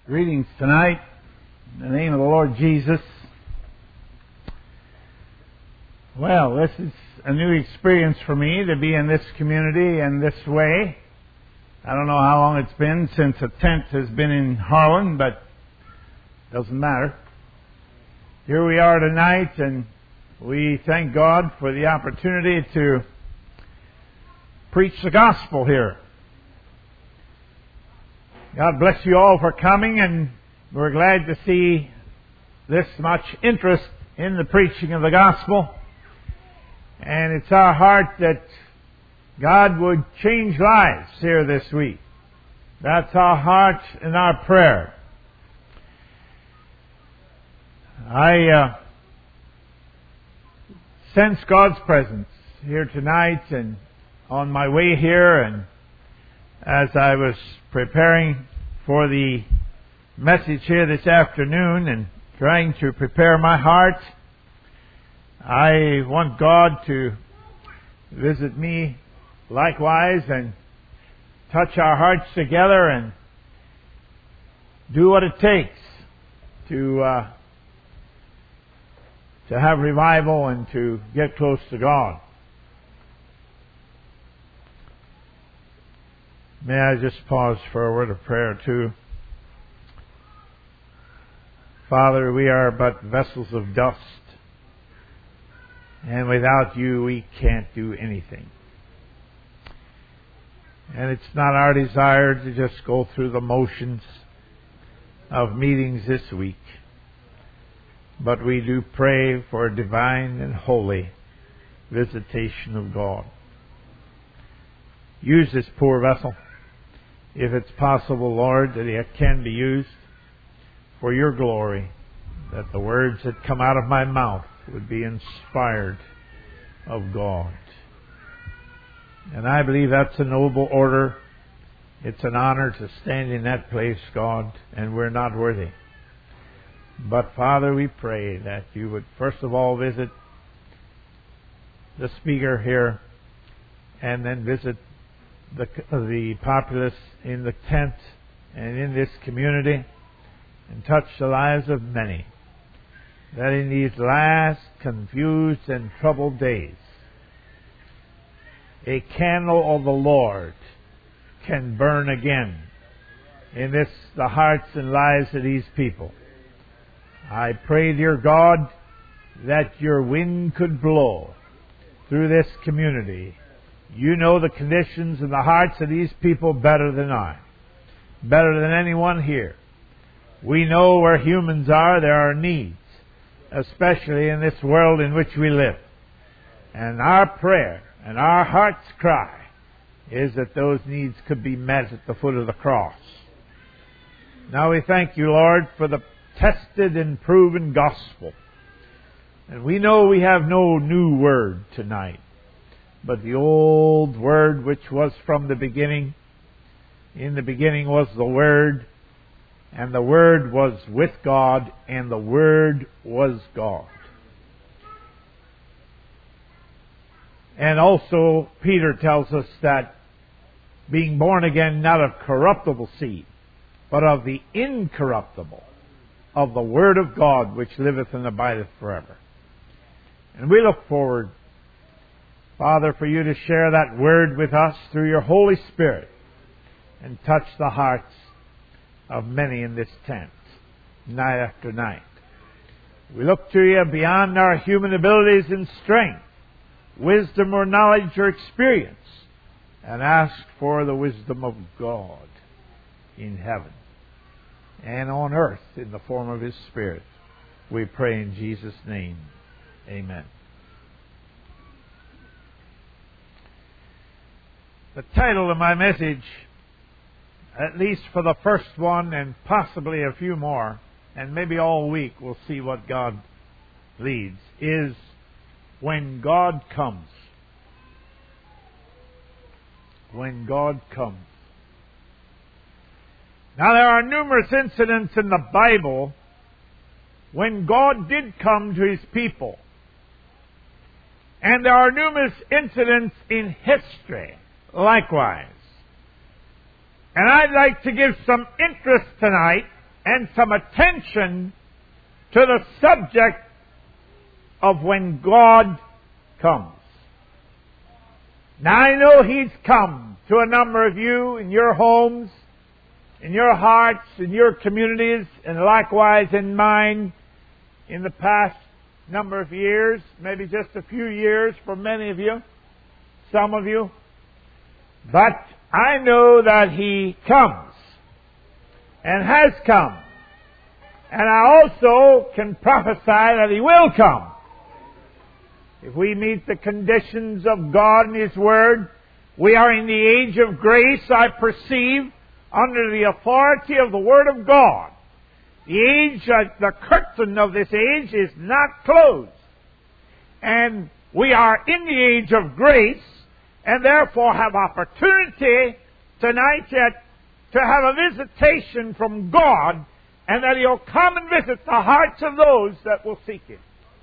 Greetings tonight in the name of the Lord Jesus. Well, this is a new experience for me to be in this community and this way. I don't know how long it's been since a tent has been in Harlan, but it doesn't matter. Here we are tonight, and we thank God for the opportunity to preach the gospel here. God bless you all for coming, and we're glad to see this much interest in the preaching of the gospel. And it's our heart that God would change lives here this week. That's our heart and our prayer. I sense God's presence here tonight and on my way here, and as I was preparing for the message here this afternoon and trying to prepare my heart, I want God to visit me likewise and touch our hearts together and do what it takes to have revival and to get close to God. May I just pause for a word of prayer too? Father, we are but vessels of dust, and without you we can't do anything. And it's not our desire to just go through the motions of meetings this week, but we do pray for a divine and holy visitation of God. Use this poor vessel, if it's possible, Lord, that it can be used for your glory, that the words that come out of my mouth would be inspired of God. And I believe that's a noble order. It's an honor to stand in that place, God, and we're not worthy. But Father, we pray that you would first of all visit the speaker here, and then visit the populace in the tent and in this community, and touch the lives of many, that in these last confused and troubled days, a candle of the Lord can burn again in the hearts and lives of these people. I pray, dear God, that your wind could blow through this community. You know the conditions and the hearts of these people better than I, better than anyone here. We know where humans are. There are needs, especially in this world in which we live. And our prayer and our heart's cry is that those needs could be met at the foot of the cross. Now we thank you, Lord, for the tested and proven gospel. And we know we have no new word tonight, but the old word which was from the beginning. In the beginning was the Word, and the Word was with God, and the Word was God. And also, Peter tells us that being born again not of corruptible seed, but of the incorruptible, of the Word of God, which liveth and abideth forever. And we look forward, Father, for you to share that Word with us through your Holy Spirit and touch the hearts of many in this tent, night after night. We look to you beyond our human abilities and strength, wisdom or knowledge or experience, and ask for the wisdom of God in heaven and on earth in the form of His Spirit. We pray in Jesus' name. Amen. The title of my message, at least for the first one and possibly a few more, and maybe all week we'll see what God leads, is When God Comes. When God Comes. Now there are numerous incidents in the Bible when God did come to His people. And there are numerous incidents in history likewise. And I'd like to give some interest tonight and some attention to the subject of when God comes. Now I know He's come to a number of you in your homes, in your hearts, in your communities, and likewise in mine in the past number of years, maybe just a few years for many of you, some of you. But I know that He comes and has come. And I also can prophesy that He will come. If we meet the conditions of God and His Word, we are in the age of grace, I perceive, under the authority of the Word of God. The age, the curtain of this age is not closed. And we are in the age of grace, and therefore have opportunity tonight yet to have a visitation from God, and that He'll come and visit the hearts of those that will seek Him.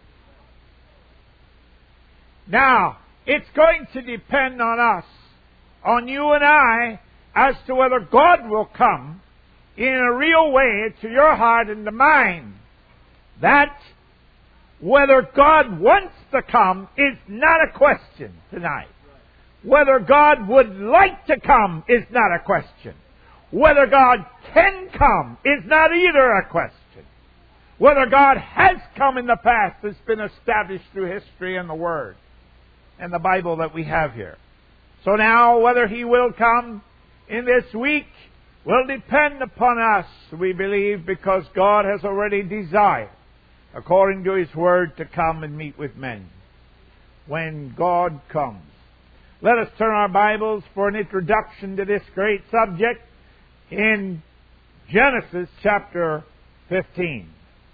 Now, it's going to depend on us, on you and I, as to whether God will come in a real way to your heart and to mine. That whether God wants to come is not a question tonight. Whether God would like to come is not a question. Whether God can come is not either a question. Whether God has come in the past has been established through history and the Word and the Bible that we have here. So now, whether He will come in this week will depend upon us, we believe, because God has already desired, according to His Word, to come and meet with men. When God comes. Let us turn our Bibles for an introduction to this great subject in Genesis chapter 15.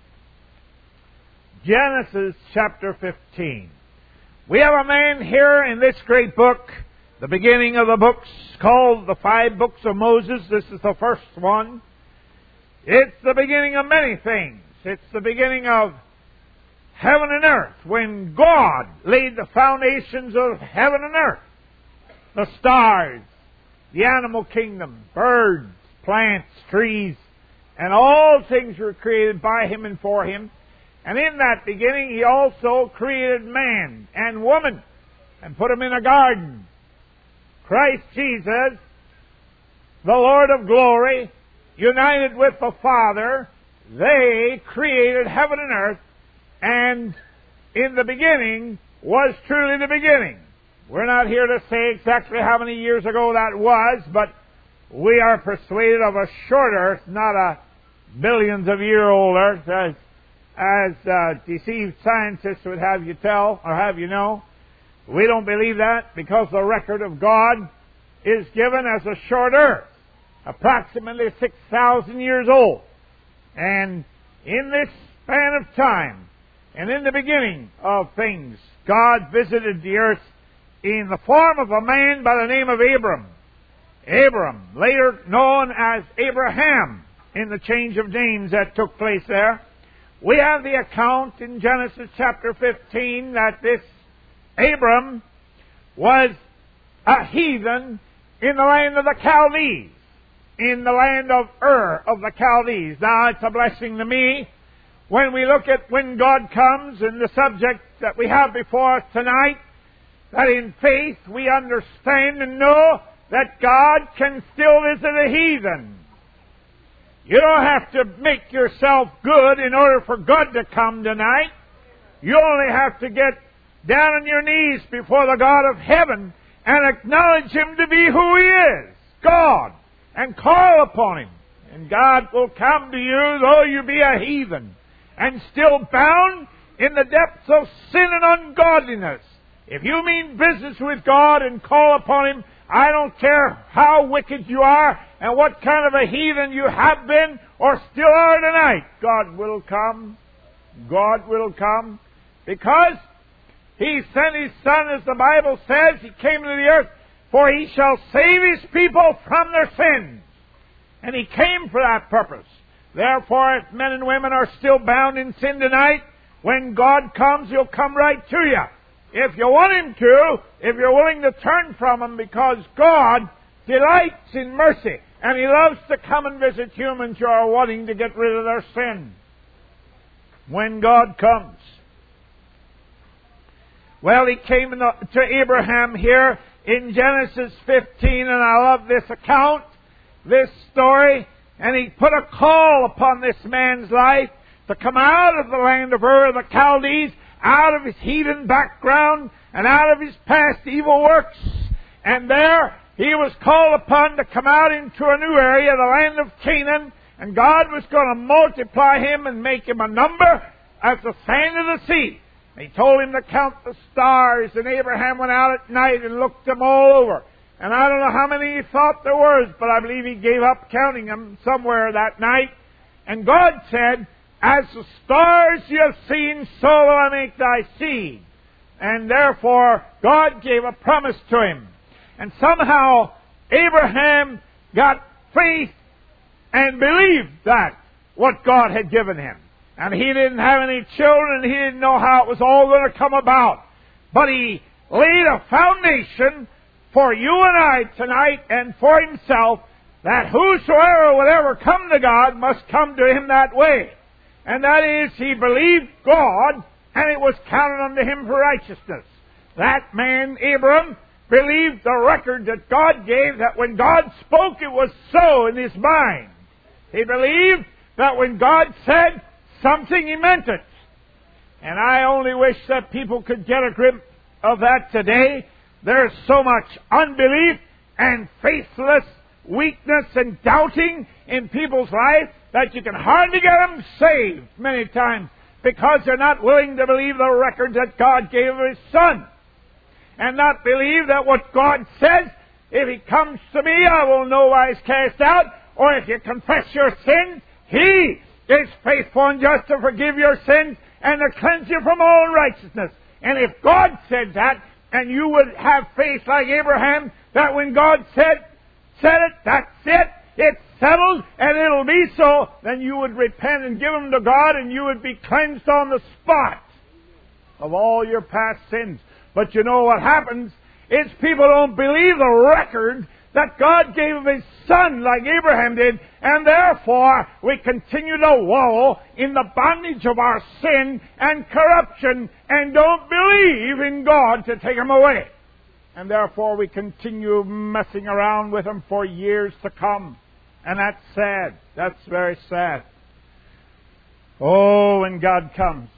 Genesis chapter 15. We have a man here in this great book, the beginning of the books, called the 5 Books of Moses. This is the first one. It's the beginning of many things. It's the beginning of heaven and earth, when God laid the foundations of heaven and earth. The stars, the animal kingdom, birds, plants, trees, and all things were created by Him and for Him. And in that beginning He also created man and woman and put them in a garden. Christ Jesus, the Lord of glory, united with the Father, they created heaven and earth, and in the beginning was truly the beginning. We're not here to say exactly how many years ago that was, but we are persuaded of a short earth, not a billions of year old earth, as deceived scientists would have you tell, or have you know. We don't believe that, because the record of God is given as a short earth, approximately 6,000 years old. And in this span of time, and in the beginning of things, God visited the earth in the form of a man by the name of Abram. Abram, later known as Abraham, in the change of names that took place there. We have the account in Genesis chapter 15 that this Abram was a heathen in the land of the Chaldees, in the land of Ur of the Chaldees. Now, it's a blessing to me when we look at when God comes and the subject that we have before us tonight, that in faith we understand and know that God can still visit a heathen. You don't have to make yourself good in order for God to come tonight. You only have to get down on your knees before the God of heaven and acknowledge Him to be who He is, God, and call upon Him. And God will come to you though you be a heathen and still bound in the depths of sin and ungodliness. If you mean business with God and call upon Him, I don't care how wicked you are and what kind of a heathen you have been or still are tonight, God will come. God will come. Because He sent His Son, as the Bible says. He came into the earth, for He shall save His people from their sins. And He came for that purpose. Therefore, if men and women are still bound in sin tonight, when God comes, He'll come right to you. If you want Him to, if you're willing to turn from Him, because God delights in mercy. And He loves to come and visit humans who are wanting to get rid of their sin. When God comes. Well, He came to Abraham here in Genesis 15, and I love this account, this story, and He put a call upon this man's life to come out of the land of Ur of the Chaldees, out of his heathen background, and out of his past evil works. And there he was called upon to come out into a new area, the land of Canaan, and God was going to multiply him and make him a number as the sand of the sea. He told him to count the stars, and Abraham went out at night and looked them all over. And I don't know how many he thought there was, but I believe he gave up counting them somewhere that night. And God said, as the stars you have seen, so will I make thy seed. And therefore, God gave a promise to him. And somehow, Abraham got faith and believed that, what God had given him. And he didn't have any children, and he didn't know how it was all going to come about. But he laid a foundation for you and I tonight and for himself, that whosoever would ever come to God must come to him that way. And that is, he believed God, and it was counted unto him for righteousness. That man, Abram, believed the record that God gave, that when God spoke, it was so in his mind. He believed that when God said something, He meant it. And I only wish that people could get a grip of that today. There's so much unbelief and faithless weakness and doubting in people's life that you can hardly get them saved many times, because they're not willing to believe the record that God gave of His Son, and not believe that what God says, if He comes to me, I will no wise cast out, or if you confess your sins, He is faithful and just to forgive your sins and to cleanse you from all unrighteousness. And if God said that, and you would have faith like Abraham, that when God said it, that's it, it's settled, and it'll be so, then you would repent and give them to God, and you would be cleansed on the spot of all your past sins. But you know what happens is people don't believe the record that God gave of His Son like Abraham did, and therefore we continue to wallow in the bondage of our sin and corruption and don't believe in God to take Him away. And therefore we continue messing around with Him for years to come. And that's sad. That's very sad. Oh, when God comes.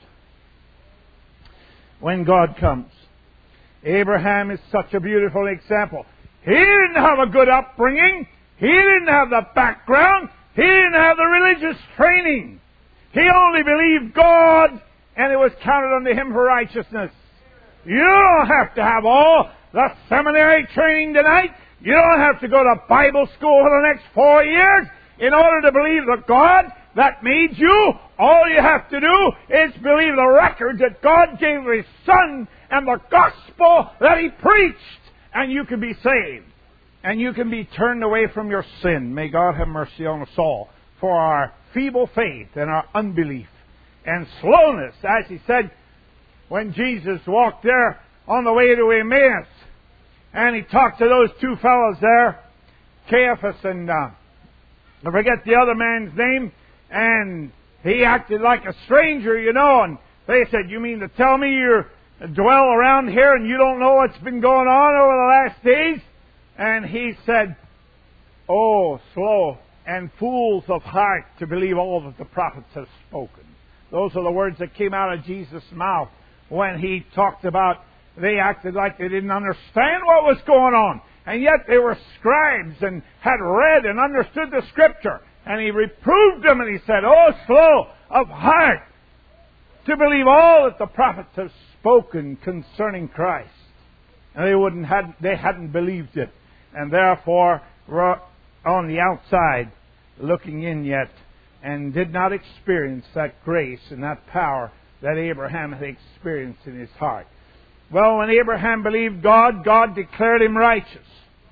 When God comes. Abraham is such a beautiful example. He didn't have a good upbringing. He didn't have the background. He didn't have the religious training. He only believed God, and it was counted unto him for righteousness. You don't have to have all the seminary training tonight. You don't have to go to Bible school for the next 4 years in order to believe the God that made you. All you have to do is believe the record that God gave His Son and the gospel that He preached, and you can be saved. And you can be turned away from your sin. May God have mercy on us all for our feeble faith and our unbelief and slowness, as He said when Jesus walked there on the way to Emmaus. And He talked to those two fellows there, Caiaphas and I forget the other man's name, and he acted like a stranger, you know, and they said, "You mean to tell me you dwell around here and you don't know what's been going on over the last days?" And He said, "Oh, slow and fools of heart to believe all that the prophets have spoken." Those are the words that came out of Jesus' mouth when He talked about they acted like they didn't understand what was going on. And yet they were scribes and had read and understood the Scripture. And He reproved them and He said, "Oh, slow of heart to believe all that the prophets have spoken concerning Christ." And they hadn't believed it. And therefore were on the outside looking in yet, and did not experience that grace and that power that Abraham had experienced in his heart. Well, when Abraham believed God, God declared him righteous.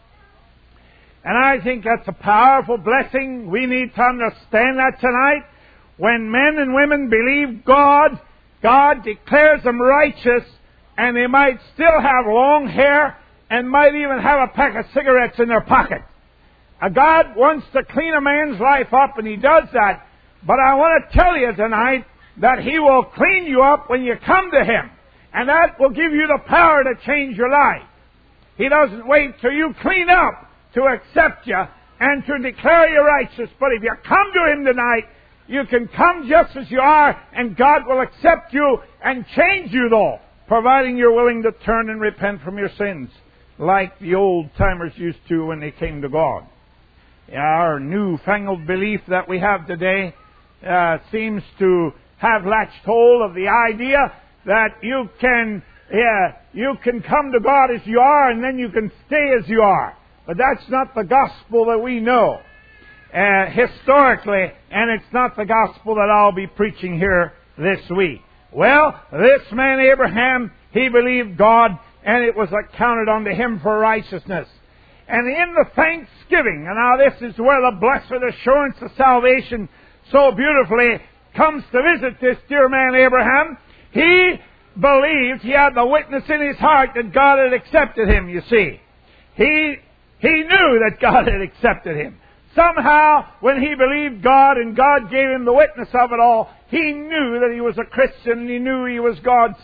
And I think that's a powerful blessing. We need to understand that tonight. When men and women believe God, God declares them righteous, and they might still have long hair and might even have a pack of cigarettes in their pocket. God wants to clean a man's life up, and He does that. But I want to tell you tonight that He will clean you up when you come to Him. And that will give you the power to change your life. He doesn't wait till you clean up to accept you and to declare you righteous. But if you come to Him tonight, you can come just as you are, and God will accept you and change you, though, providing you're willing to turn and repent from your sins, like the old-timers used to when they came to God. Our newfangled belief that we have today seems to have latched hold of the idea that you can come to God as you are, and then you can stay as you are. But that's not the gospel that we know historically, and it's not the gospel that I'll be preaching here this week. Well, this man Abraham, he believed God, and it was accounted unto him for righteousness. And in the thanksgiving, and now this is where the blessed assurance of salvation so beautifully comes to visit this dear man Abraham. He believed, he had the witness in his heart that God had accepted him, you see. He knew that God had accepted him. Somehow, when he believed God and God gave him the witness of it all, he knew that he was a Christian, and he knew he was God's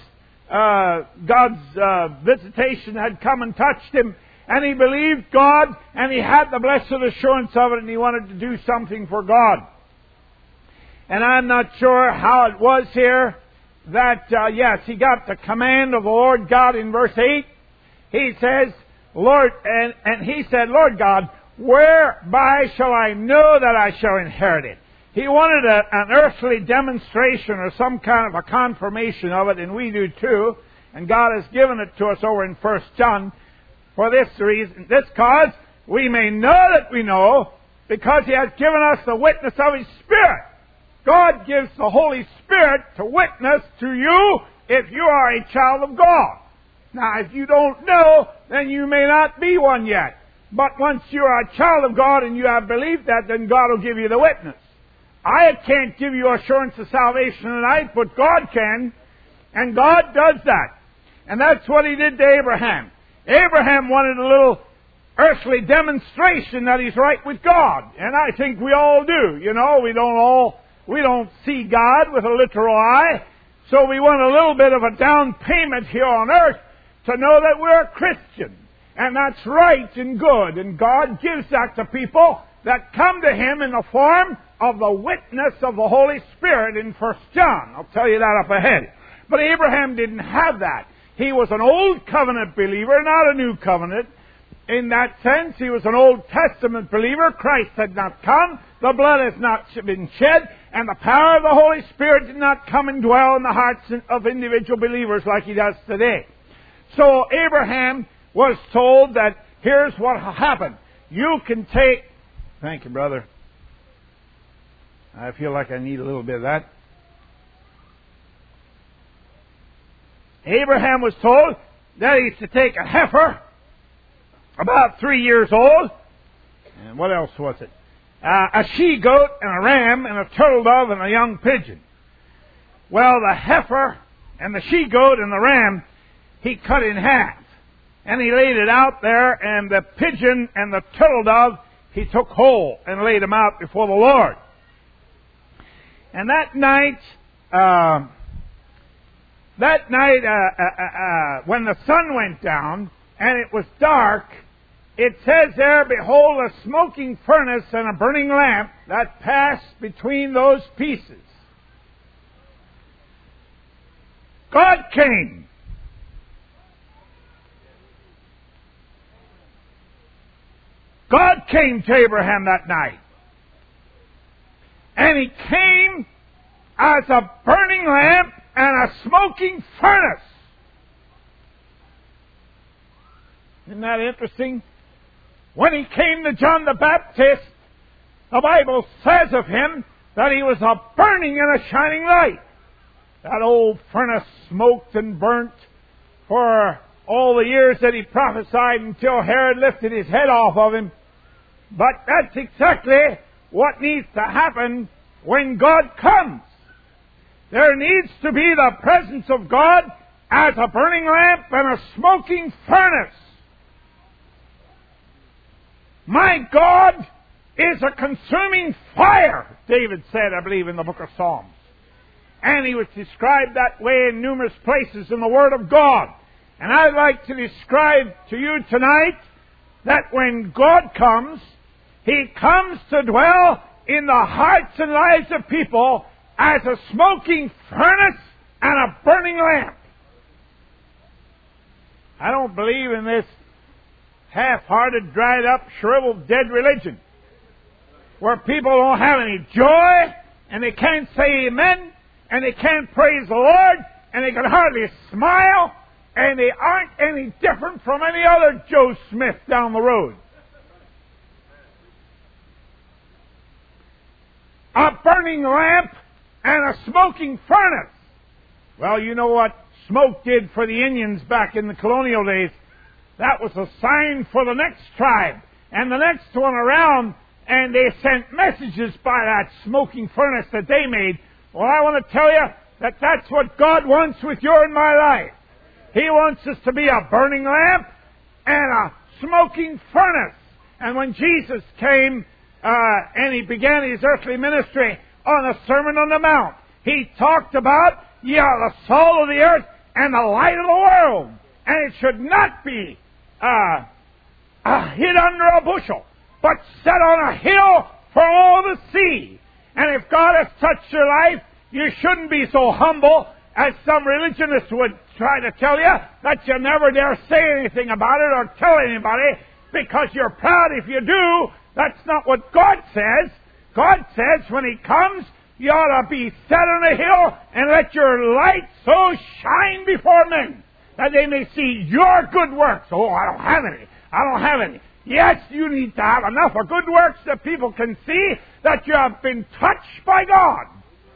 visitation had come and touched him, and he believed God, and he had the blessed assurance of it, and he wanted to do something for God. And I'm not sure how it was here that, yes, he got the command of the Lord God in verse 8. He says, Lord, and he said, Lord God, whereby shall I know that I shall inherit it? He wanted an earthly demonstration or some kind of a confirmation of it, and we do too. And God has given it to us over in 1 John for this reason, this cause we may know that we know, because He has given us the witness of His Spirit. God gives the Holy Spirit to witness to you if you are a child of God. Now, if you don't know, then you may not be one yet. But once you are a child of God and you have believed that, then God will give you the witness. I can't give you assurance of salvation tonight, but God can. And God does that. And that's what He did to Abraham. Abraham wanted a little earthly demonstration that he's right with God. And I think we all do. You know, we don't see God with a literal eye. So we want a little bit of a down payment here on earth to know that we're a Christian. And that's right and good. And God gives that to people that come to Him in the form of the witness of the Holy Spirit in 1 John. I'll tell you that up ahead. But Abraham didn't have that. He was an Old Covenant believer, not a New Covenant. In that sense, he was an Old Testament believer. Christ had not come. The blood has not been shed. And the power of the Holy Spirit did not come and dwell in the hearts of individual believers like He does today. So Abraham was told that here's what happened. You can take... Thank you, brother. I feel like I need a little bit of that. Abraham was told that he's to take a heifer, about 3 years old, and what else was it? A she-goat and a ram and a turtle dove and a young pigeon. Well, the heifer and the she-goat and the ram, he cut in half. And he laid it out there, and the pigeon and the turtle dove, he took whole and laid them out before the Lord. And that night, when the sun went down and it was dark, it says there, behold, a smoking furnace and a burning lamp that passed between those pieces. God came. God came to Abraham that night. And He came as a burning lamp and a smoking furnace. Isn't that interesting? When He came to John the Baptist, the Bible says of Him that He was a burning and a shining light. That old furnace smoked and burnt for all the years that He prophesied until Herod lifted his head off of Him. But that's exactly what needs to happen when God comes. There needs to be the presence of God as a burning lamp and a smoking furnace. My God is a consuming fire, David said, I believe, in the book of Psalms. And he was described that way in numerous places in the Word of God. And I'd like to describe to you tonight that when God comes, He comes to dwell in the hearts and lives of people as a smoking furnace and a burning lamp. I don't believe in this half-hearted, dried up, shriveled, dead religion where people don't have any joy and they can't say amen and they can't praise the Lord and they can hardly smile and they aren't any different from any other Joe Smith down the road. A burning lamp and a smoking furnace. Well, you know what smoke did for the Indians back in the colonial days? That was a sign for the next tribe and the next one around, and they sent messages by that smoking furnace that they made. Well, I want to tell you that that's what God wants with your and my life. He wants us to be a burning lamp and a smoking furnace. And when Jesus came and He began His earthly ministry on the Sermon on the Mount, He talked about, ye are the salt of the earth and the light of the world. And it should not be hid under a bushel, but set on a hill for all to see. And if God has touched your life, you shouldn't be so humble as some religionists would try to tell you, that you never dare say anything about it or tell anybody because you're proud if you do. That's not what God says. God says when He comes, you ought to be set on a hill and let your light so shine before men that they may see your good works. Oh, I don't have any. I don't have any. Yes, you need to have enough of good works that people can see that you have been touched by God.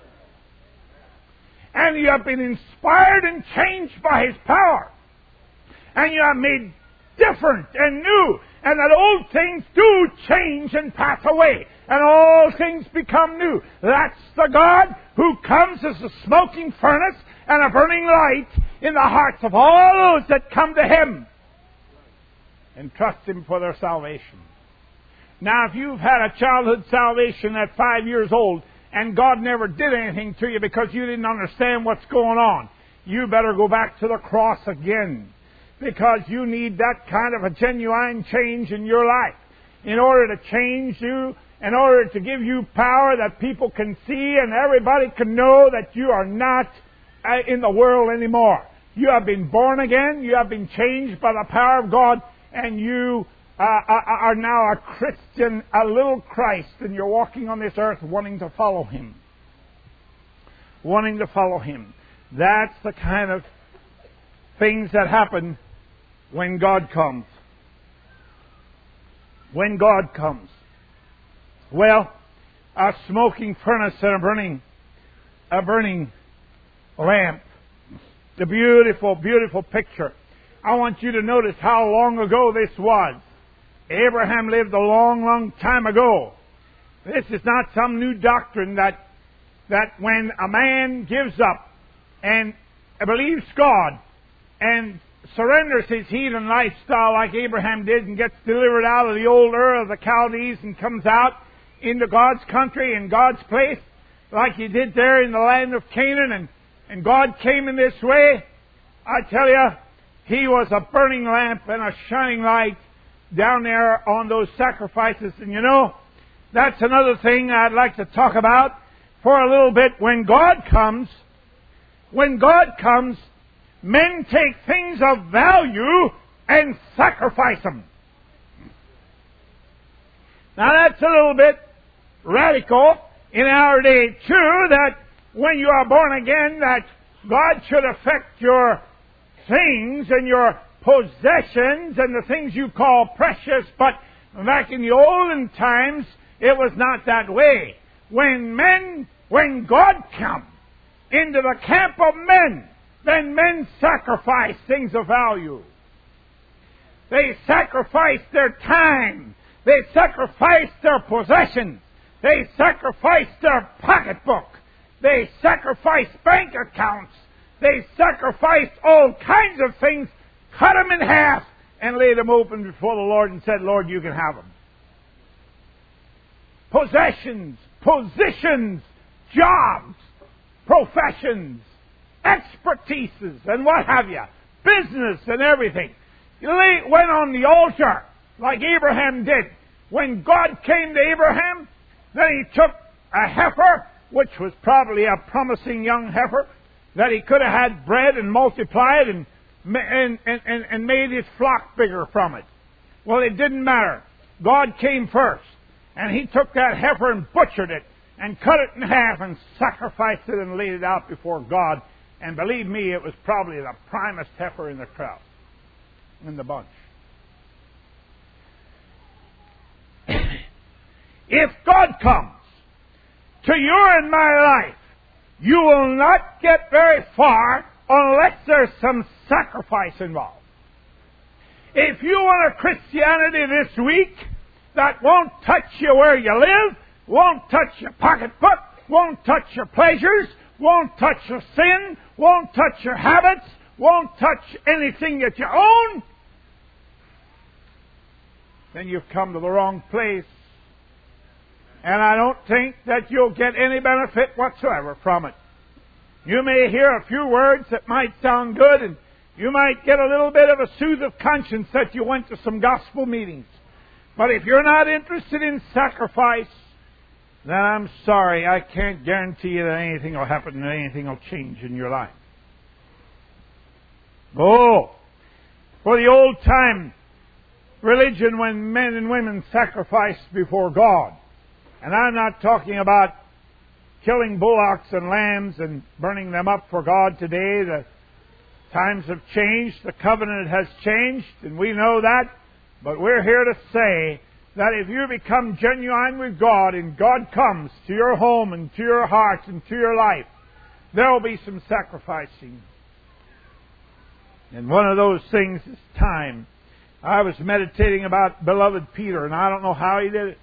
And you have been inspired and changed by His power. And you have made different and new. And that old things do change and pass away. And all things become new. That's the God who comes as a smoking furnace and a burning light in the hearts of all those that come to Him and trust Him for their salvation. Now, if you've had a childhood salvation at 5 years old and God never did anything to you because you didn't understand what's going on, you better go back to the cross again, because you need that kind of a genuine change in your life in order to change you, in order to give you power that people can see and everybody can know that you are not in the world anymore. You have been born again, you have been changed by the power of God, and you are now a Christian, a little Christ, and you're walking on this earth wanting to follow Him. Wanting to follow Him. That's the kind of things that happen when God comes. When God comes. Well, a smoking furnace and a burning lamp. The beautiful, beautiful picture. I want you to notice how long ago this was. Abraham lived a long, long time ago. This is not some new doctrine that when a man gives up and believes God and surrenders his heathen lifestyle like Abraham did and gets delivered out of the old Ur of the Chaldees and comes out into God's country and God's place like He did there in the land of Canaan, and God came in this way, I tell you, He was a burning lamp and a shining light down there on those sacrifices. And you know, that's another thing I'd like to talk about for a little bit. When God comes, men take things of value and sacrifice them. Now that's a little bit radical in our day too, that when you are born again, that God should affect your things and your possessions and the things you call precious. But back in the olden times, it was not that way. When God comes into the camp of men, then men sacrifice things of value. They sacrifice their time. They sacrifice their possessions. They sacrifice their pocketbook. They sacrifice bank accounts. They sacrificed all kinds of things, cut them in half, and laid them open before the Lord and said, Lord, you can have them. possessions, positions, jobs, professions, expertises, and what have you, business and everything. It went on the altar like Abraham did. When God came to Abraham, then He took a heifer, which was probably a promising young heifer, that he could have had bred and multiplied and made his flock bigger from it. Well, it didn't matter. God came first, and He took that heifer and butchered it and cut it in half and sacrificed it and laid it out before God. And believe me, it was probably the primest heifer in the crowd, in the bunch. If God comes to your and my life, you will not get very far unless there's some sacrifice involved. If you want a Christianity this week that won't touch you where you live, won't touch your pocketbook, won't touch your pleasures, won't touch your sin, won't touch your habits, won't touch anything that you own, then you've come to the wrong place. And I don't think that you'll get any benefit whatsoever from it. You may hear a few words that might sound good, and you might get a little bit of a soothe of conscience that you went to some gospel meetings. But if you're not interested in sacrifice, then I'm sorry, I can't guarantee you that anything will happen and anything will change in your life. Oh, for the old-time religion when men and women sacrificed before God. And I'm not talking about killing bullocks and lambs and burning them up for God today. The times have changed. The covenant has changed, and we know that. But we're here to say that if you become genuine with God and God comes to your home and to your heart and to your life, there will be some sacrificing. And one of those things is time. I was meditating about beloved Peter, and I don't know how he did it.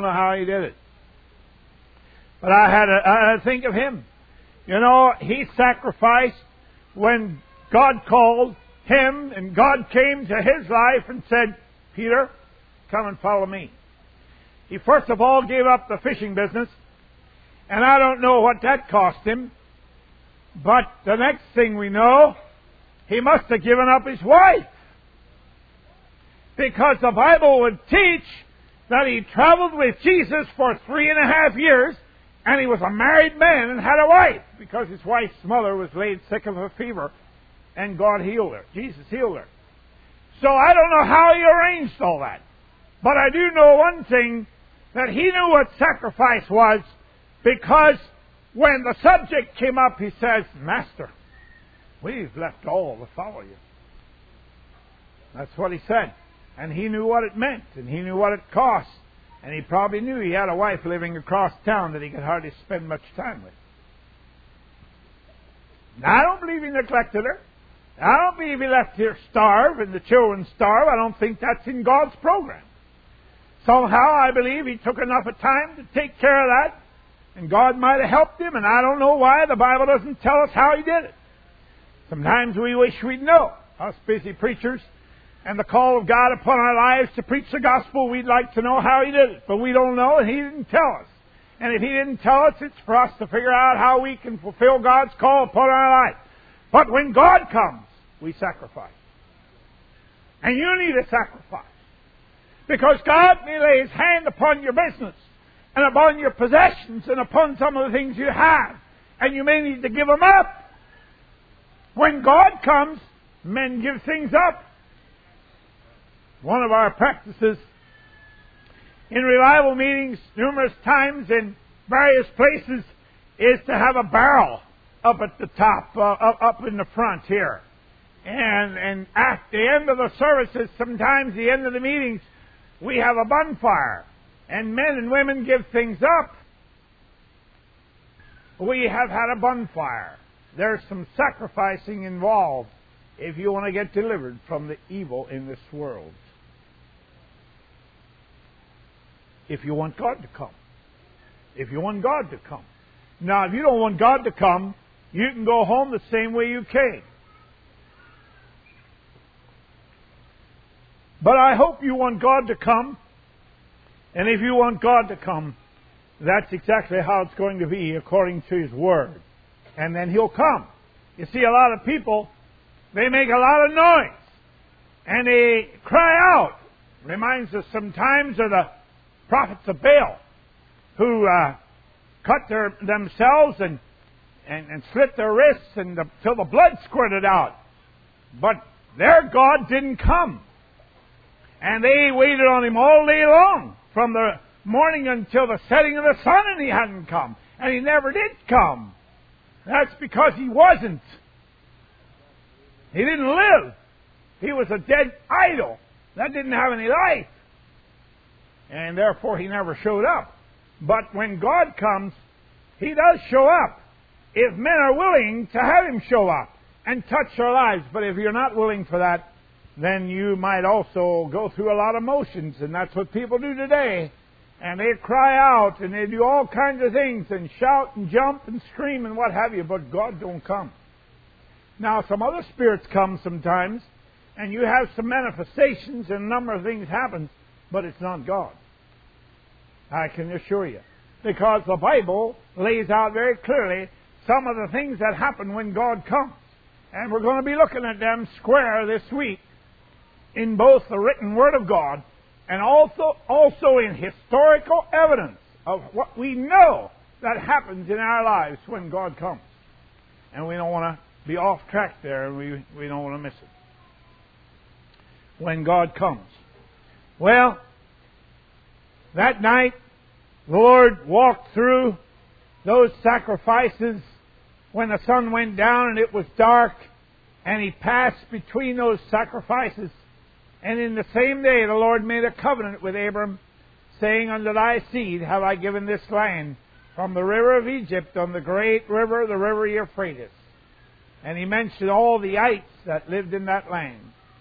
But I had to think of him. You know, he sacrificed when God called him, and God came to his life and said, Peter, come and follow me. He first of all gave up the fishing business, and I don't know what that cost him. But the next thing we know, he must have given up his wife. Because the Bible would teach that he traveled with Jesus for 3.5 years, and he was a married man and had a wife, because his wife's mother was laid sick of a fever, and God healed her. Jesus healed her. So I don't know how he arranged all that. But I do know one thing, that he knew what sacrifice was, because when the subject came up, he says, Master, we've left all to follow you. That's what he said. And he knew what it meant, and he knew what it cost. And he probably knew he had a wife living across town that he could hardly spend much time with. Now, I don't believe he neglected her. I don't believe he left her starve and the children starve. I don't think that's in God's program. Somehow, I believe he took enough of time to take care of that, and God might have helped him, and I don't know why. The Bible doesn't tell us how he did it. Sometimes we wish we'd know. Us busy preachers and the call of God upon our lives to preach the gospel, we'd like to know how he did it. But we don't know, and he didn't tell us. And if he didn't tell us, it's for us to figure out how we can fulfill God's call upon our life. But when God comes, we sacrifice. And you need a sacrifice. Because God may lay His hand upon your business, and upon your possessions, and upon some of the things you have. And you may need to give them up. When God comes, men give things up. One of our practices in revival meetings numerous times in various places is to have a barrel up at the top, up in the front here. And at the end of the services, sometimes the end of the meetings, we have a bonfire. And men and women give things up. We have had a bonfire. There's some sacrificing involved if you want to get delivered from the evil in this world. If you want God to come. If you want God to come. Now, if you don't want God to come, you can go home the same way you came. But I hope you want God to come. And if you want God to come, that's exactly how it's going to be according to His Word. And then He'll come. You see, a lot of people, they make a lot of noise. And they cry out. Reminds us sometimes of the prophets of Baal, who cut themselves and slit their wrists till the blood squirted out. But their God didn't come. And they waited on Him all day long, from the morning until the setting of the sun, and He hadn't come. And He never did come. That's because He wasn't. He didn't live. He was a dead idol. That didn't have any life. And therefore He never showed up. But when God comes, He does show up, if men are willing to have Him show up and touch their lives. But if you're not willing for that, then you might also go through a lot of motions. And that's what people do today. And they cry out and they do all kinds of things and shout and jump and scream and what have you. But God don't come. Now, some other spirits come sometimes, and you have some manifestations and a number of things happen, but it's not God. I can assure you. Because the Bible lays out very clearly some of the things that happen when God comes. And we're going to be looking at them square this week in both the written Word of God and also in historical evidence of what we know that happens in our lives when God comes. And we don't want to be off track there, and we don't want to miss it. When God comes. Well, that night, the Lord walked through those sacrifices when the sun went down and it was dark, and He passed between those sacrifices. And in the same day, the Lord made a covenant with Abram, saying, Unto thy seed have I given this land, from the river of Egypt on the great river, the river Euphrates. And He mentioned all the ites that lived in that land.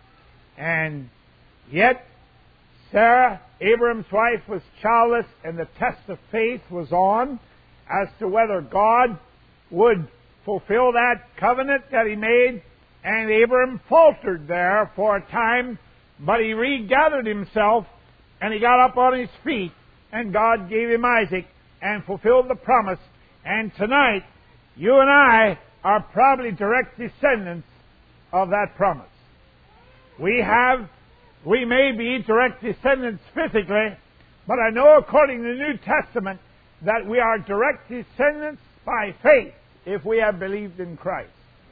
And yet, Sarah, Abram's wife, was childless, and the test of faith was on as to whether God would fulfill that covenant that He made. And Abram faltered there for a time, but he regathered himself, and he got up on his feet, and God gave him Isaac and fulfilled the promise. And tonight, you and I are probably direct descendants of that promise. We may be direct descendants physically, but I know according to the New Testament that we are direct descendants by faith if we have believed in Christ.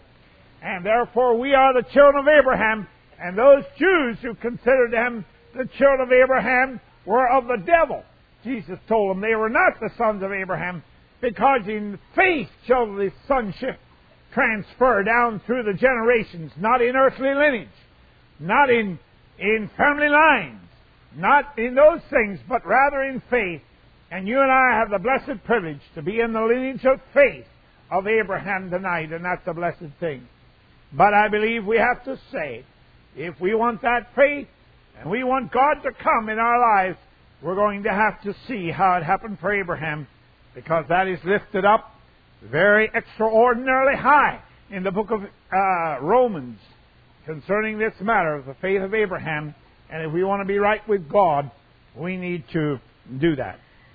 And therefore we are the children of Abraham, and those Jews who considered them the children of Abraham were of the devil. Jesus told them they were not the sons of Abraham, because in faith shall the sonship transfer down through the generations, not in earthly lineage, not in family lines, not in those things, but rather in faith. And you and I have the blessed privilege to be in the lineage of faith of Abraham tonight, and that's a blessed thing. But I believe we have to say, if we want that faith, and we want God to come in our lives, we're going to have to see how it happened for Abraham, because that is lifted up very extraordinarily high in the book of Romans concerning this matter of the faith of Abraham. And if we want to be right with God, we need to do that.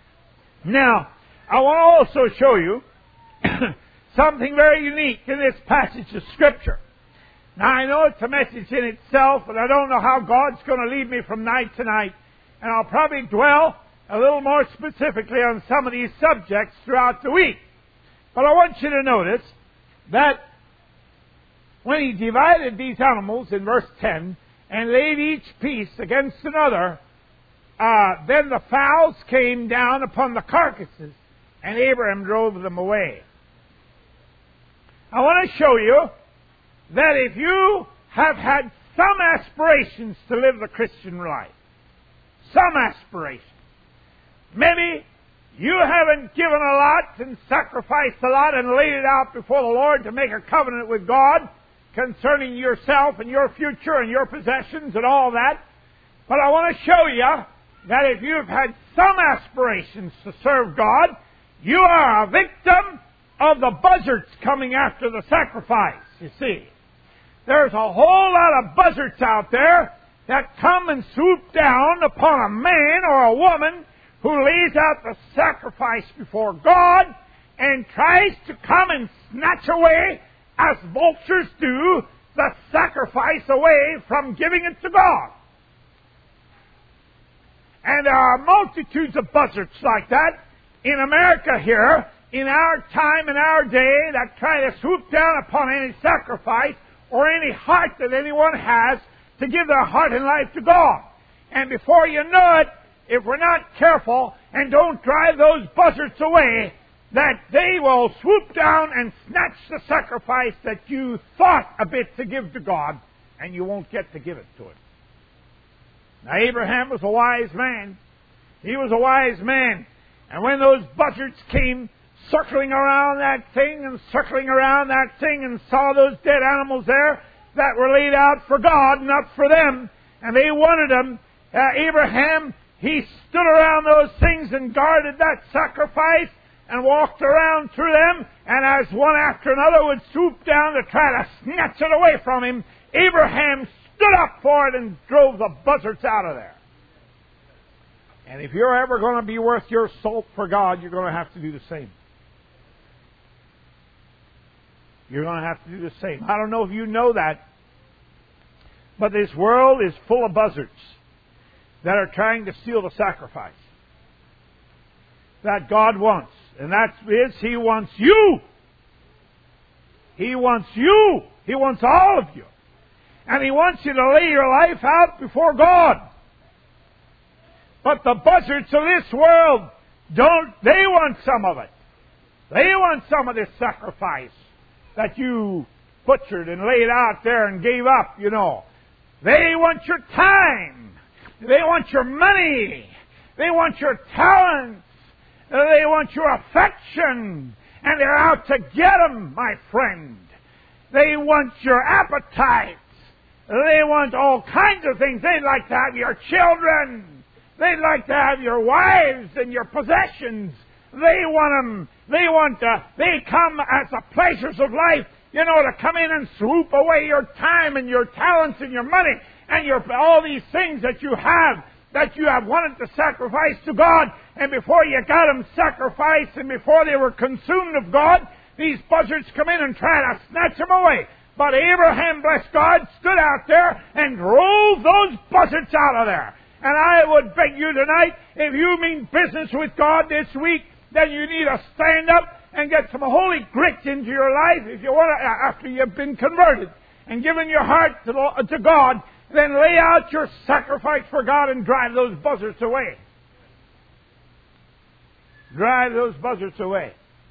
Now, I want to also show you something very unique in this passage of Scripture. Now, I know it's a message in itself, and I don't know how God's going to lead me from night to night. And I'll probably dwell a little more specifically on some of these subjects throughout the week. But I want you to notice that when He divided these animals in verse 10 and laid each piece against another, then the fowls came down upon the carcasses, and Abraham drove them away. I want to show you that if you have had some aspirations to live the Christian life, some aspirations, maybe you haven't given a lot and sacrificed a lot and laid it out before the Lord to make a covenant with God concerning yourself and your future and your possessions and all that. But I want to show you that if you've had some aspirations to serve God, you are a victim of the buzzards coming after the sacrifice, you see. There's a whole lot of buzzards out there that come and swoop down upon a man or a woman who lays out the sacrifice before God and tries to come and snatch away, as vultures do, the sacrifice away from giving it to God. And there are multitudes of buzzards like that in America here, in our time, in our day, that try to swoop down upon any sacrifice or any heart that anyone has to give their heart and life to God. And before you know it, if we're not careful and don't drive those buzzards away, that they will swoop down and snatch the sacrifice that you thought a bit to give to God, and you won't get to give it to Him. Now, Abraham was a wise man. He was a wise man. And when those buzzards came circling around that thing and circling around that thing and saw those dead animals there that were laid out for God, not for them, and they wanted them, Abraham, he stood around those things and guarded that sacrifice and walked around through them, and as one after another would swoop down to try to snatch it away from him, Abraham stood up for it and drove the buzzards out of there. And if you're ever going to be worth your salt for God, you're going to have to do the same. You're going to have to do the same. I don't know if you know that, but this world is full of buzzards that are trying to steal the sacrifice that God wants. And that is, He wants you. He wants you. He wants all of you. And He wants you to lay your life out before God. But the buzzards of this world they want some of it. They want some of this sacrifice that you butchered and laid out there and gave up, you know. They want your time. They want your money. They want your talents. They want your affection. And they're out to get them, my friend. They want your appetites. They want all kinds of things. They'd like to have your children. They'd like to have your wives and your possessions. They want them. They come as the pleasures of life, you know, to come in and swoop away your time and your talents and your money and all these things that you have wanted to sacrifice to God. And before you got them sacrificed and before they were consumed of God, these buzzards come in and try to snatch them away. But Abraham, bless God, stood out there and drove those buzzards out of there. And I would beg you tonight, if you mean business with God this week, then you need to stand up and get some holy grit into your life if you want to, after you've been converted and given your heart to God, then lay out your sacrifice for God and drive those buzzards away. Drive those buzzards away.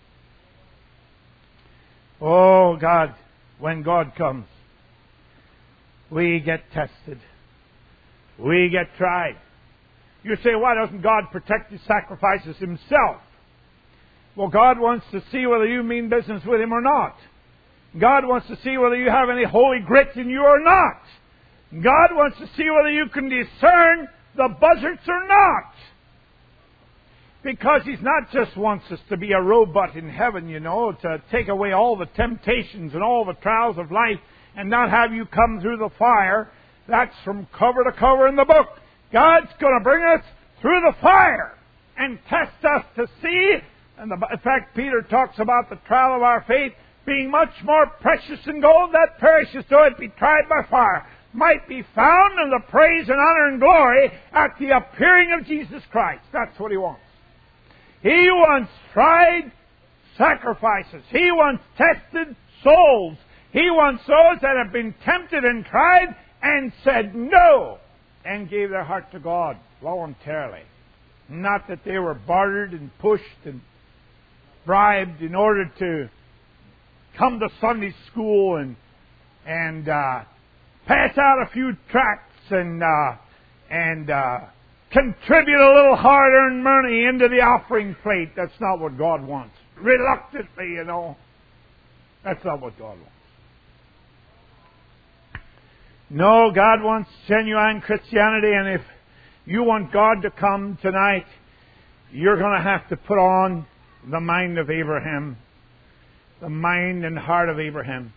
Oh, God, when God comes, we get tested. We get tried. You say, why doesn't God protect His sacrifices Himself? Well, God wants to see whether you mean business with Him or not. God wants to see whether you have any holy grit in you or not. God wants to see whether you can discern the buzzards or not. Because He's not just wants us to be a robot in heaven, you know, to take away all the temptations and all the trials of life and not have you come through the fire. That's from cover to cover in the book. God's going to bring us through the fire and test us to see. And in fact, Peter talks about the trial of our faith being much more precious than gold that perishes, though it be tried by fire, might be found in the praise and honor and glory at the appearing of Jesus Christ. That's what He wants. He wants tried sacrifices. He wants tested souls. He wants those that have been tempted and tried and said no and gave their heart to God voluntarily. Not that they were bartered and pushed and bribed in order to come to Sunday school and pass out a few tracts and contribute a little hard-earned money into the offering plate. That's not what God wants. Reluctantly, you know. That's not what God wants. No, God wants genuine Christianity, and if you want God to come tonight, you're going to have to put on the mind of Abraham, the mind and heart of Abraham.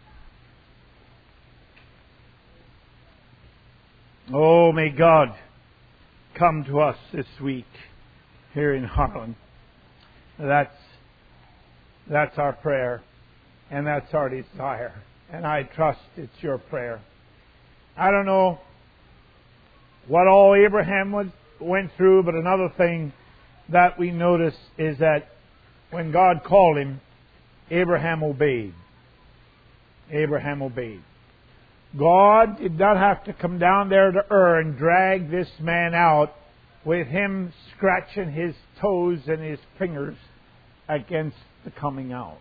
Oh, may God come to us this week. here in Harlan. That's our prayer, and that's our desire. And I trust it's your prayer. I don't know what all Abraham went through, but another thing that we notice is that when God called him, Abraham obeyed. Abraham obeyed. God did not have to come down there to Ur and drag this man out with him scratching his toes and his fingers against the coming out.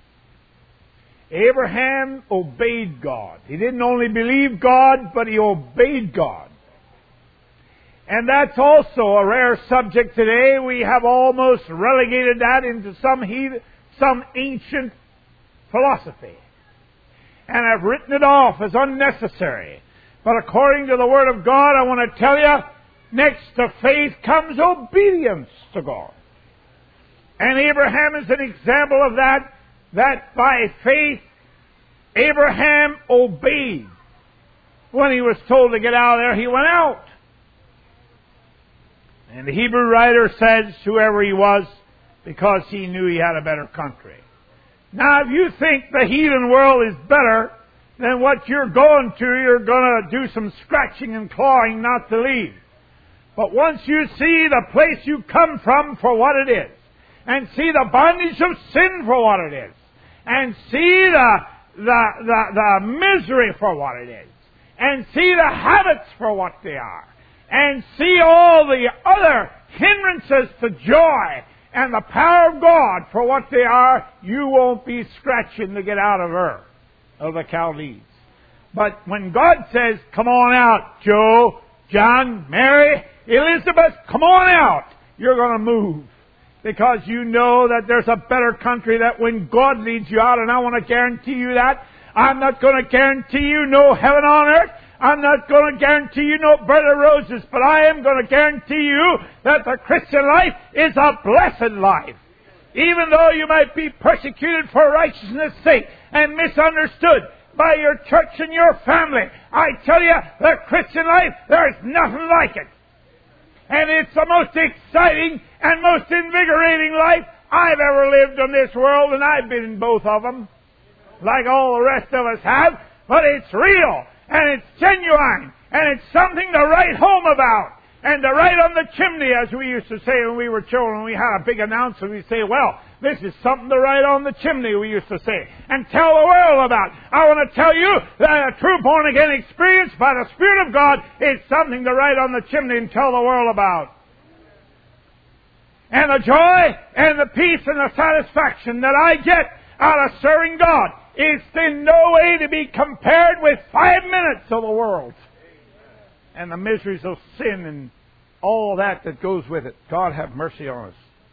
Abraham obeyed God. He didn't only believe God, but he obeyed God. And that's also a rare subject today. We have almost relegated that into some ancient philosophy, and have written it off as unnecessary. But according to the Word of God, I want to tell you, next to faith comes obedience to God. And Abraham is an example of that by faith, Abraham obeyed. When he was told to get out of there, he went out. And the Hebrew writer says, whoever he was, because he knew he had a better country. Now, if you think the heathen world is better than what you're going to, you're going to do some scratching and clawing not to leave. But once you see the place you come from for what it is, and see the bondage of sin for what it is, and see the misery for what it is, and see the habits for what they are, and see all the other hindrances to joy and the power of God for what they are, you won't be scratching to get out of Ur of the Chaldees. But when God says, come on out, Joe, John, Mary, Elizabeth, come on out, you're going to move. Because you know that there's a better country, that when God leads you out, and I want to guarantee you that, I'm not going to guarantee you no heaven on earth. I'm not going to guarantee you no bed of roses, but I am going to guarantee you that the Christian life is a blessed life. Even though you might be persecuted for righteousness' sake and misunderstood by your church and your family, I tell you, the Christian life, there's nothing like it. And it's the most exciting and most invigorating life I've ever lived in this world, and I've been in both of them, like all the rest of us have. But it's real, and it's genuine, and it's something to write home about, and to write on the chimney, as we used to say when we were children. We had a big announcement. We'd say, well, this is something to write on the chimney, we used to say, and tell the world about. I want to tell you that a true born-again experience by the Spirit of God is something to write on the chimney and tell the world about. And the joy and the peace and the satisfaction that I get out of serving God is in no way to be compared with 5 minutes of the world and the miseries of sin and all that goes with it. God have mercy on us.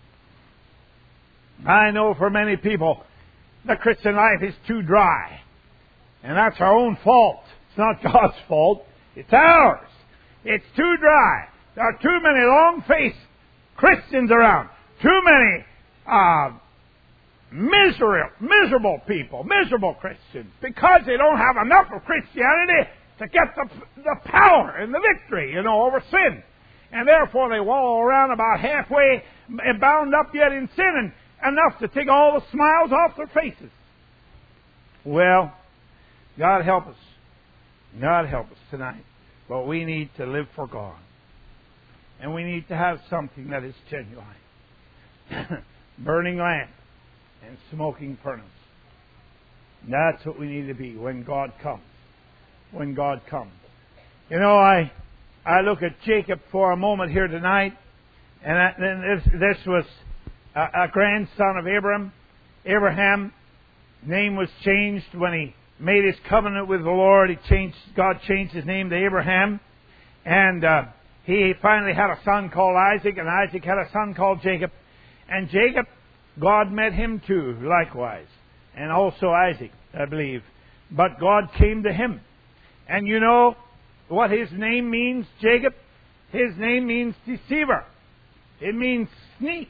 I know for many people the Christian life is too dry. And that's our own fault. It's not God's fault. It's ours. It's too dry. There are too many long-faced Christians around. Too many miserable people, miserable Christians, because they don't have enough of Christianity to get the power and the victory, over sin. And therefore they wallow around about halfway bound up yet in sin, and enough to take all the smiles off their faces. Well, God help us. God help us tonight. But we need to live for God. And we need to have something that is genuine. Burning lamp and smoking furnace. That's what we need to be when God comes. When God comes. I look at Jacob for a moment here tonight, and this was a grandson of Abraham. Abraham, name was changed when he made his covenant with the Lord. God changed his name to Abraham, and he finally had a son called Isaac, and Isaac had a son called Jacob. And Jacob, God met him too, likewise, and also Isaac, I believe. But God came to him. And you know what his name means, Jacob? His name means deceiver. It means sneak.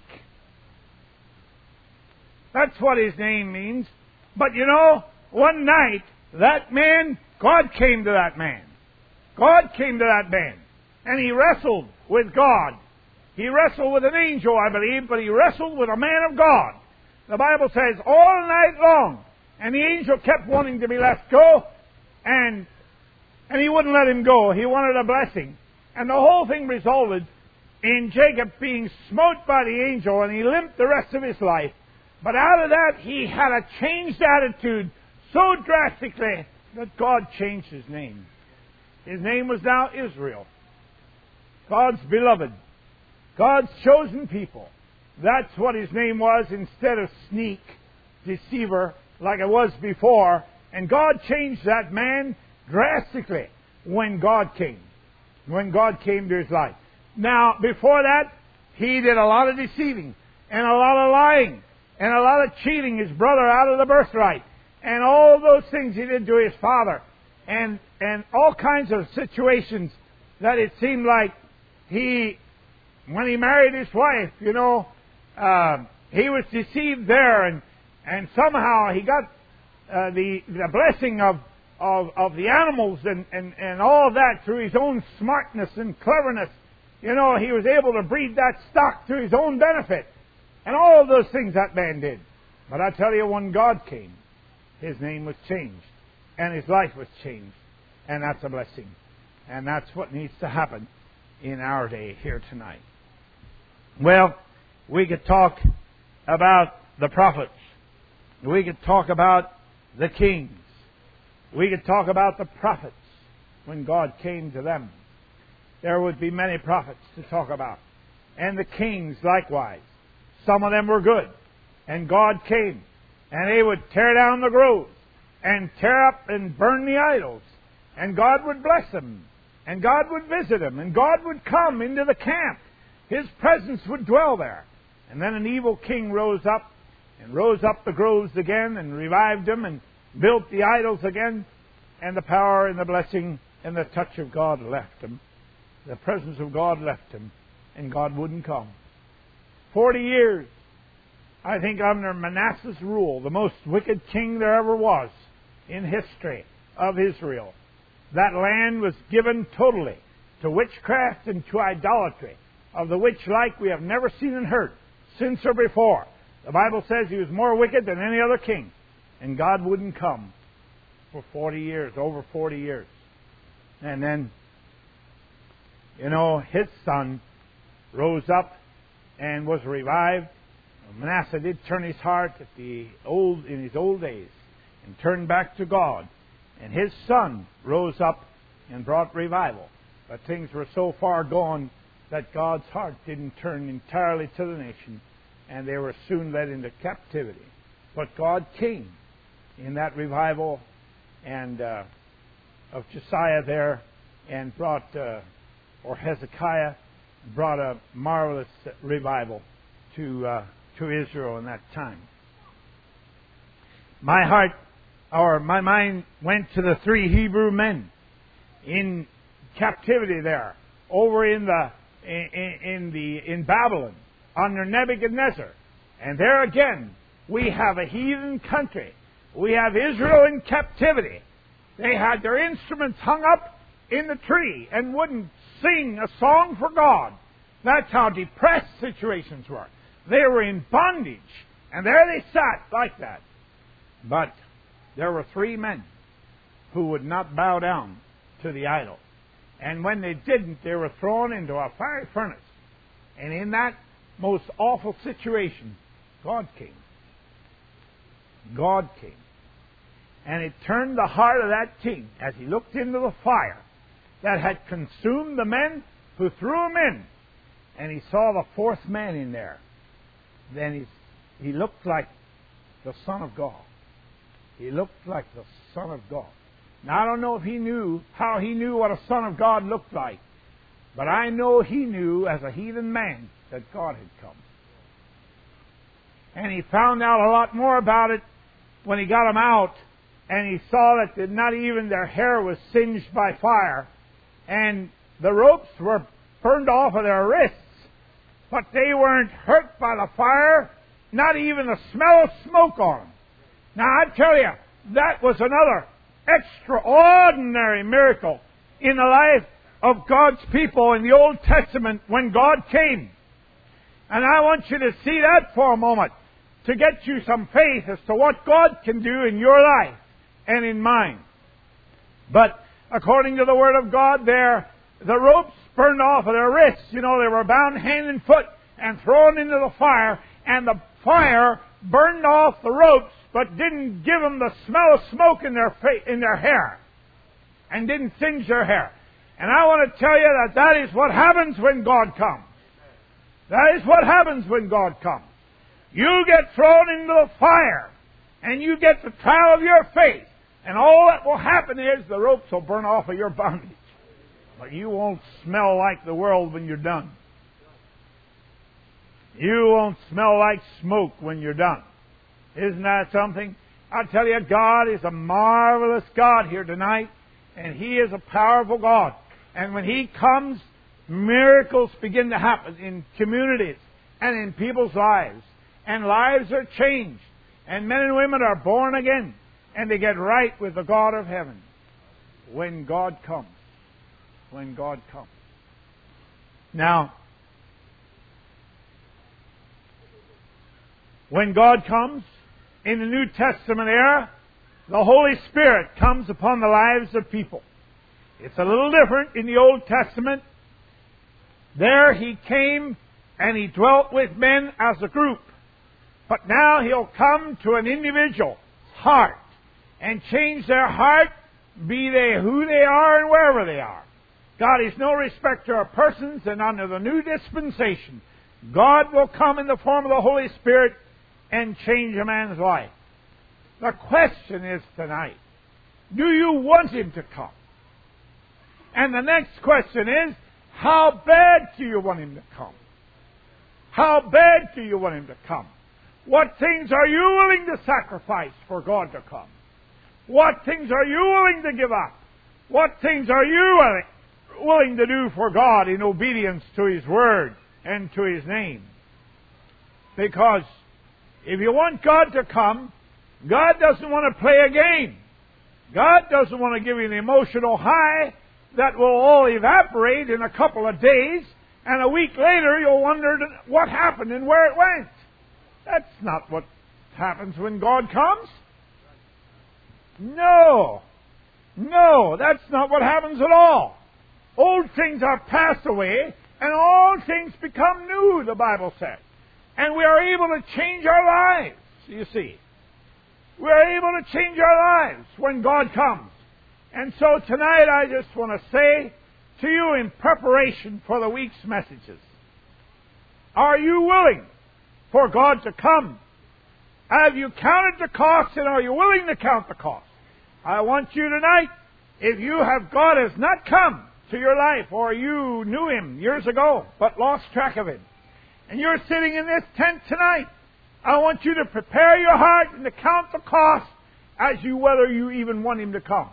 That's what his name means. But one night, that man, God came to that man. God came to that man. And he wrestled with God He wrestled with an angel, I believe, but he wrestled with a man of God. The Bible says all night long. And the angel kept wanting to be let go, and he wouldn't let him go. He wanted a blessing. And the whole thing resulted in Jacob being smote by the angel, and he limped the rest of his life. But out of that, he had a changed attitude so drastically that God changed his name. His name was now Israel. God's beloved. God's chosen people. That's what his name was, instead of sneak, deceiver, like it was before. And God changed that man drastically when God came. When God came to his life. Now, before that, he did a lot of deceiving, and a lot of lying, and a lot of cheating his brother out of the birthright, and all those things he did to his father, and all kinds of situations that it seemed like when he married his wife, he was deceived there, and somehow he got the blessing of the animals and all of that through his own smartness and cleverness. He was able to breed that stock to his own benefit. And all of those things that man did. But I tell you, when God came, his name was changed. And his life was changed. And that's a blessing. And that's what needs to happen in our day here tonight. Well, we could talk about the prophets. We could talk about the kings. We could talk about the prophets when God came to them. There would be many prophets to talk about. And the kings likewise. Some of them were good. And God came. And they would tear down the groves. And tear up and burn the idols. And God would bless them. And God would visit them. And God would come into the camp. His presence would dwell there. And then an evil king rose up. And rose up the groves again. And revived them. And built the idols again. And the power and the blessing and the touch of God left them. The presence of God left him, and God wouldn't come. 40 years, I think, under Manasseh's rule, the most wicked king there ever was in history of Israel. That land was given totally to witchcraft and to idolatry, of the which like we have never seen and heard, since or before. The Bible says he was more wicked than any other king, and God wouldn't come for 40 years, over 40 years. And then, his son rose up and was revived. Manasseh did turn his heart in his old days and turned back to God. And his son rose up and brought revival. But things were so far gone that God's heart didn't turn entirely to the nation, and they were soon led into captivity. But God came in that revival and of Josiah there, and brought Hezekiah brought a marvelous revival to Israel in that time. My mind went to the 3 Hebrew men in captivity there, over in Babylon under Nebuchadnezzar. And there again, we have a heathen country. We have Israel in captivity. They had their instruments hung up in the tree and wouldn't sing a song for God. That's how depressed situations were. They were in bondage, and there they sat like that. But there were 3 men who would not bow down to the idol. And when they didn't, they were thrown into a fiery furnace. And in that most awful situation, God came. God came. And it turned the heart of that king as he looked into the fire that had consumed the men who threw him in. And he saw the 4th man in there. Then he looked like the Son of God. He looked like the Son of God. Now, I don't know if he knew how he knew what a Son of God looked like. But I know he knew as a heathen man that God had come. And he found out a lot more about it when he got them out. And he saw that not even their hair was singed by fire. And the ropes were burned off of their wrists. But they weren't hurt by the fire. Not even the smell of smoke on them. Now, I tell you, that was another extraordinary miracle in the life of God's people in the Old Testament when God came. And I want you to see that for a moment, to get you some faith as to what God can do in your life and in mine. But according to the Word of God, the ropes burned off of their wrists. You know, they were bound hand and foot and thrown into the fire, and the fire burned off the ropes, but didn't give them the smell of smoke in their hair, and didn't singe their hair. And I want to tell you that is what happens when God comes. That is what happens when God comes. You get thrown into the fire, and you get the trial of your faith, and all that will happen is the ropes will burn off of your bondage. But you won't smell like the world when you're done. You won't smell like smoke when you're done. Isn't that something? I tell you, God is a marvelous God here tonight, and He is a powerful God. And when He comes, miracles begin to happen in communities and in people's lives. And lives are changed. And men and women are born again. And they get right with the God of heaven. When God comes. When God comes. Now, when God comes, in the New Testament era, the Holy Spirit comes upon the lives of people. It's a little different in the Old Testament. There He came and He dwelt with men as a group. But now He'll come to an individual's heart and change their heart, be they who they are and wherever they are. God is no respecter of persons, and under the new dispensation, God will come in the form of the Holy Spirit and change a man's life. The question is tonight, do you want Him to come? And the next question is, how bad do you want Him to come? How bad do you want Him to come? What things are you willing to sacrifice for God to come? What things are you willing to give up? What things are you willing to do for God in obedience to His Word and to His name? Because if you want God to come, God doesn't want to play a game. God doesn't want to give you an emotional high that will all evaporate in a couple of days, and a week later you'll wonder what happened and where it went. That's not what happens when God comes. No, that's not what happens at all. Old things are passed away, and all things become new, the Bible says. And we are able to change our lives, you see. We are able to change our lives when God comes. And so tonight I just want to say to you in preparation for the week's messages, are you willing for God to come? Have you counted the cost, and are you willing to count the cost? I want you tonight, if God has not come to your life, or you knew Him years ago but lost track of Him, and you're sitting in this tent tonight, I want you to prepare your heart and to count the cost as you whether you even want Him to come.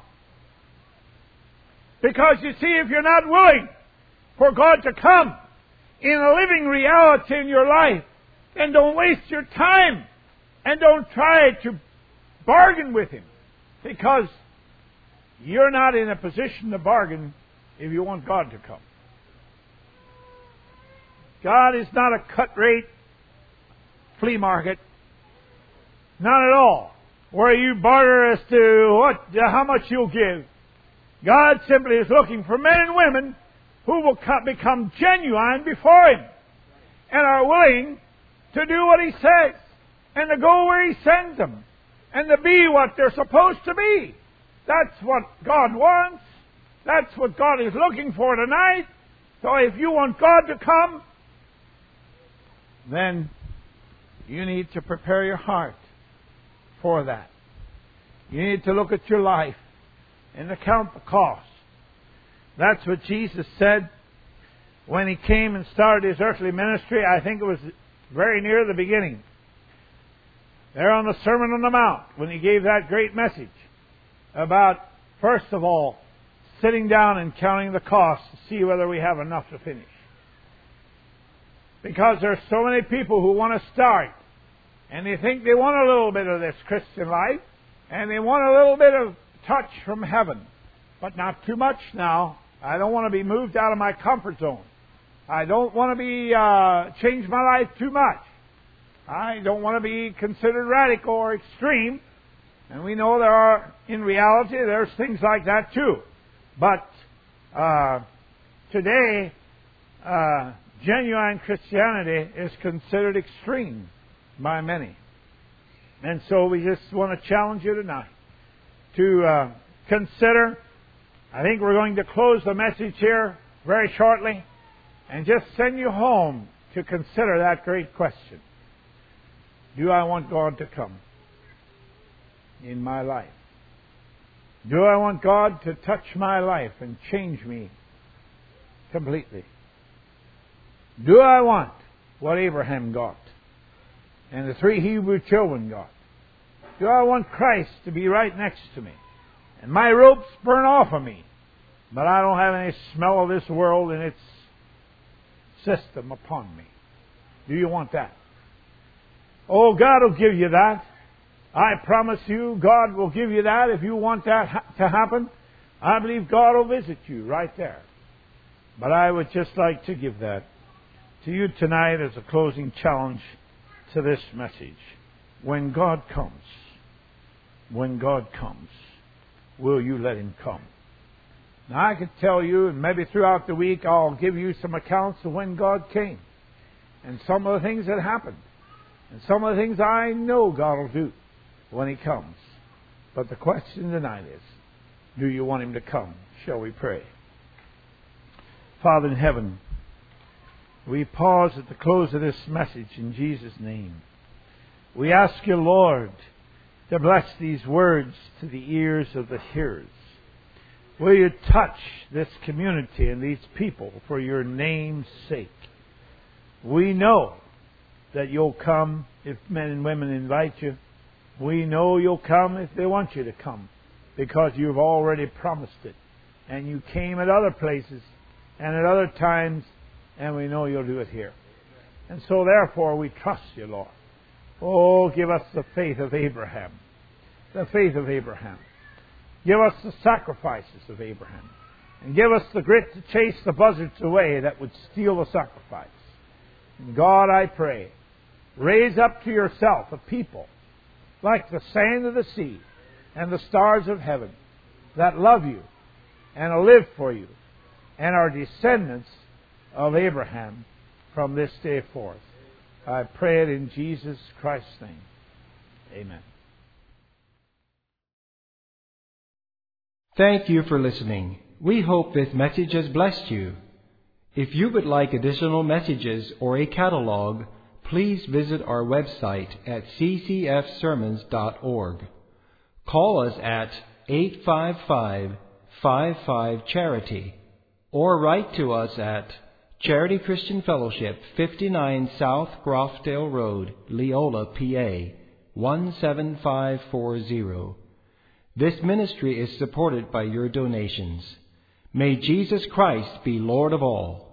Because you see, if you're not willing for God to come in a living reality in your life, then don't waste your time and don't try to bargain with Him, because you're not in a position to bargain if you want God to come. God is not a cut-rate flea market. Not at all. Where you barter as to how much you'll give. God simply is looking for men and women who will become genuine before Him and are willing to do what He says and to go where He sends them and to be what they're supposed to be. That's what God wants. That's what God is looking for tonight. So if you want God to come, then you need to prepare your heart for that. You need to look at your life and to count the cost. That's what Jesus said when He came and started His earthly ministry. I think it was very near the beginning. There on the Sermon on the Mount, when He gave that great message about, first of all, sitting down and counting the cost to see whether we have enough to finish. Because there are so many people who want to start, and they think they want a little bit of this Christian life, and they want a little bit of touch from heaven, but not too much now. I don't want to be moved out of my comfort zone. I don't want to be change my life too much. I don't want to be considered radical or extreme. And we know in reality, there's things like that too. But today, genuine Christianity is considered extreme by many. And so we just want to challenge you tonight to consider. I think we're going to close the message here very shortly and just send you home to consider that great question. Do I want God to come in my life? Do I want God to touch my life and change me completely? Do I want what Abraham got and the 3 Hebrew children got? Do I want Christ to be right next to me and my ropes burn off of me, but I don't have any smell of this world and its system upon me? Do you want that? Oh, God will give you that. I promise you, God will give you that if you want that to happen. I believe God will visit you right there. But I would just like to give that to you tonight as a closing challenge to this message. When God comes, will you let Him come? Now I could tell you, and maybe throughout the week I'll give you some accounts of when God came and some of the things that happened and some of the things I know God will do when He comes. But the question tonight is, do you want Him to come? Shall we pray? Father in heaven, we pause at the close of this message in Jesus' name. We ask you, Lord, to bless these words to the ears of the hearers. Will you touch this community and these people for your name's sake? We know that you'll come if men and women invite you. We know you'll come if they want you to come, because you've already promised it. And you came at other places and at other times, and we know you'll do it here. And so therefore we trust you, Lord. Oh, give us the faith of Abraham. The faith of Abraham. Give us the sacrifices of Abraham. And give us the grit to chase the buzzards away that would steal the sacrifice. And God, I pray, raise up to yourself a people like the sand of the sea and the stars of heaven that love you and will live for you and are descendants of Abraham from this day forth. I pray it in Jesus Christ's name. Amen. Thank you for listening. We hope this message has blessed you. If you would like additional messages or a catalog, please visit our website at ccfsermons.org. Call us at 855-55-CHARITY or write to us at Charity Christian Fellowship, 59 South Groffdale Road, Leola, PA, 17540. This ministry is supported by your donations. May Jesus Christ be Lord of all.